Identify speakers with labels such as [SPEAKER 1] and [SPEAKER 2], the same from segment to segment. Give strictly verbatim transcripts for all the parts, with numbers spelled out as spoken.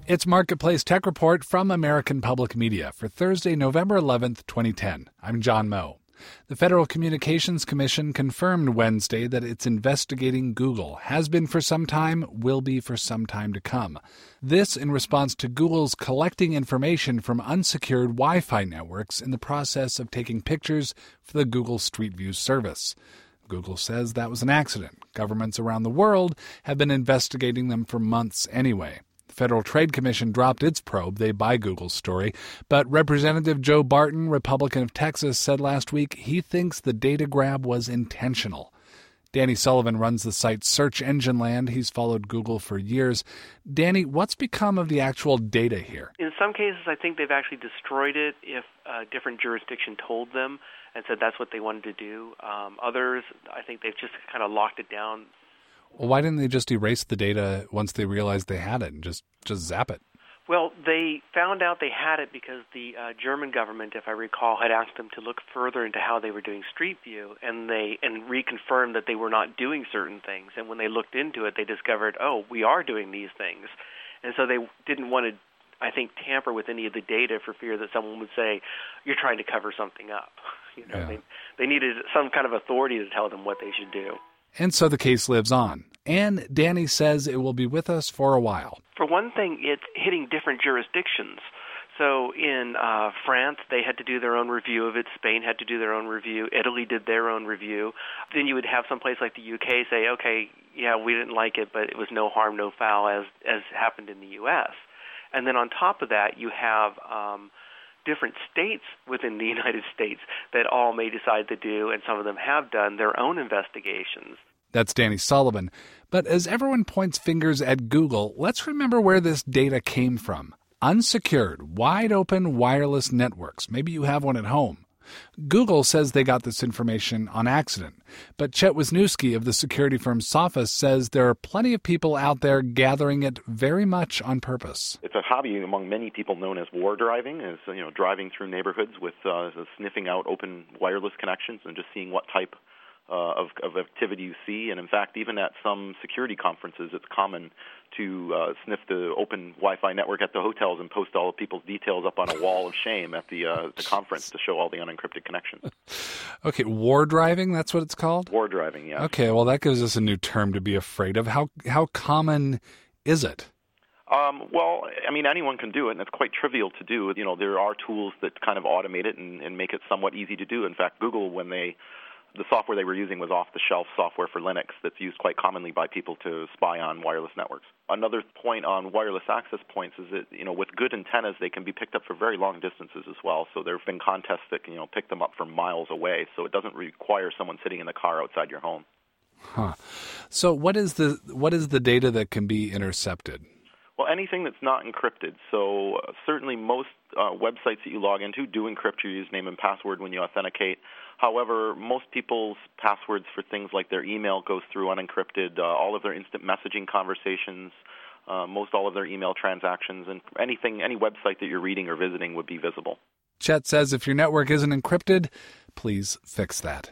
[SPEAKER 1] It's Marketplace Tech Report from American Public Media for Thursday, November eleventh, twenty ten. I'm John Moe. The Federal Communications Commission confirmed Wednesday that it's investigating Google, has been for some time, will be for some time to come. This in response to Google's collecting information from unsecured Wi-Fi networks in the process of taking pictures for the Google Street View service. Google says that was an accident. Governments around the world have been investigating them for months anyway. The Federal Trade Commission dropped its probe, they buy Google's story, but Representative Joe Barton, Republican of Texas, said last week he thinks the data grab was intentional. Danny Sullivan runs the site Search Engine Land. He's followed Google for years. Danny, what's become of the actual data here?
[SPEAKER 2] In some cases, I think they've actually destroyed it if a different jurisdiction told them and said that's what they wanted to do. Um, others, I think they've just kind of locked it down.
[SPEAKER 1] Well, why didn't they just erase the data once they realized they had it and just, just zap it?
[SPEAKER 2] Well, they found out they had it because the uh, German government, if I recall, had asked them to look further into how they were doing Street View, and they and reconfirmed that they were not doing certain things. And when they looked into it, they discovered, oh, we are doing these things. And so they didn't want to, I think, tamper with any of the data for fear that someone would say, you're trying to cover something up. You know, yeah. they, they needed some kind of authority to tell them what they should do.
[SPEAKER 1] And so the case lives on. And Danny says it will be with us for a while.
[SPEAKER 2] For one thing, it's hitting different jurisdictions. So in uh, France, they had to do their own review of it. Spain had to do their own review. Italy did their own review. Then you would have someplace like the U K say, okay, yeah, we didn't like it, but it was no harm, no foul, as, as happened in the U S. And then on top of that, you have um, different states within the United States that all may decide to do, and some of them have done, their own investigations.
[SPEAKER 1] That's Danny Sullivan. But as everyone points fingers at Google, let's remember where this data came from. Unsecured, wide-open wireless networks. Maybe you have one at home. Google says they got this information on accident. But Chet Wisniewski of the security firm Sophos says there are plenty of people out there gathering it very much on purpose.
[SPEAKER 3] It's a hobby among many people known as war driving, is you know driving through neighborhoods with uh, sniffing out open wireless connections and just seeing what type Uh, of, of activity you see. And in fact, even at some security conferences, it's common to uh, sniff the open Wi-Fi network at the hotels and post all of people's details up on a wall of shame at the, uh, the conference to show all the unencrypted connections.
[SPEAKER 1] Okay, war driving, that's what it's called?
[SPEAKER 3] War driving, yeah.
[SPEAKER 1] Okay, well, that gives us a new term to be afraid of. How, how common is it?
[SPEAKER 3] Um, well, I mean, anyone can do it, and it's quite trivial to do. You know, there are tools that kind of automate it and, and make it somewhat easy to do. In fact, Google, when they the software they were using was off-the-shelf software for Linux that's used quite commonly by people to spy on wireless networks. Another point on wireless access points is that, you know, with good antennas, they can be picked up for very long distances as well. So there have been contests that can, you know, pick them up from miles away. So it doesn't require someone sitting in the car outside your home.
[SPEAKER 1] Huh. So what is the what is the data that can be intercepted?
[SPEAKER 3] Well, anything that's not encrypted. So uh, certainly most uh, websites that you log into do encrypt your username and password when you authenticate. However, most people's passwords for things like their email goes through unencrypted. Uh, all of their instant messaging conversations, uh, most all of their email transactions, and anything, any website that you're reading or visiting would be visible.
[SPEAKER 1] Chet says if your network isn't encrypted, please fix that.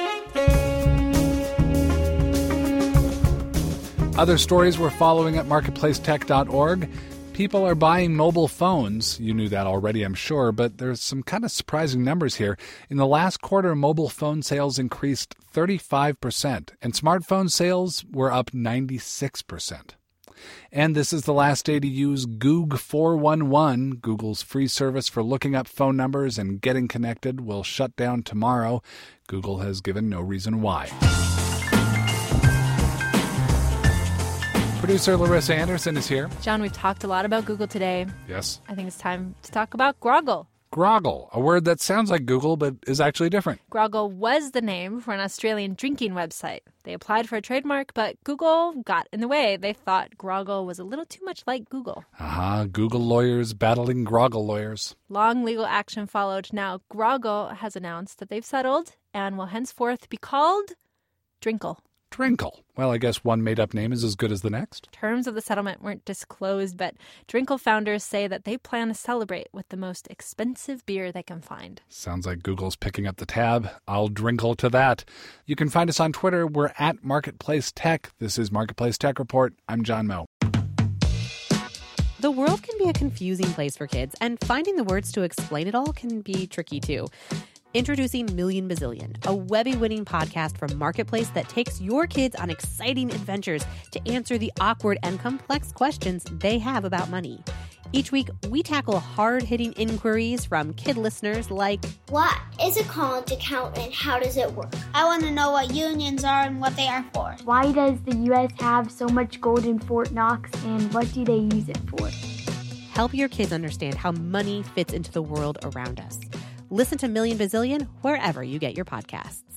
[SPEAKER 1] Other stories we're following at marketplace tech dot org. People are buying mobile phones. You knew that already, I'm sure, but there's some kind of surprising numbers here. In the last quarter, mobile phone sales increased thirty-five percent, and smartphone sales were up ninety-six percent. And this is the last day to use Goog four one one. Google's free service for looking up phone numbers and getting connected will shut down tomorrow. Google has given no reason why. Producer Larissa Anderson is here.
[SPEAKER 4] John, we've talked a lot about Google today.
[SPEAKER 1] Yes.
[SPEAKER 4] I think it's time to talk about Groggle.
[SPEAKER 1] Groggle, a word that sounds like Google but is actually different.
[SPEAKER 4] Groggle was the name for an Australian drinking website. They applied for a trademark, but Google got in the way. They thought Groggle was a little too much like Google.
[SPEAKER 1] Uh-huh. Google lawyers battling Groggle lawyers.
[SPEAKER 4] Long legal action followed. Now, Groggle has announced that they've settled and will henceforth be called Drinkle.
[SPEAKER 1] Drinkle. Well, I guess one made-up name is as good as the next.
[SPEAKER 4] Terms of the settlement weren't disclosed, but Drinkle founders say that they plan to celebrate with the most expensive beer they can find.
[SPEAKER 1] Sounds like Google's picking up the tab. I'll drinkle to that. You can find us on Twitter. We're at Marketplace Tech. This is Marketplace Tech Report. I'm John Moe.
[SPEAKER 5] The world can be a confusing place for kids, and finding the words to explain it all can be tricky too. Introducing Million Bazillion, a Webby-winning podcast from Marketplace that takes your kids on exciting adventures to answer the awkward and complex questions they have about money. Each week, we tackle hard-hitting inquiries from kid listeners like,
[SPEAKER 6] what is a college account and how does it work?
[SPEAKER 7] I want to know what unions are and what they are for.
[SPEAKER 8] Why does the U S have so much gold in Fort Knox and what do they use it for?
[SPEAKER 5] Help your kids understand how money fits into the world around us. Listen to Million Bazillion wherever you get your podcasts.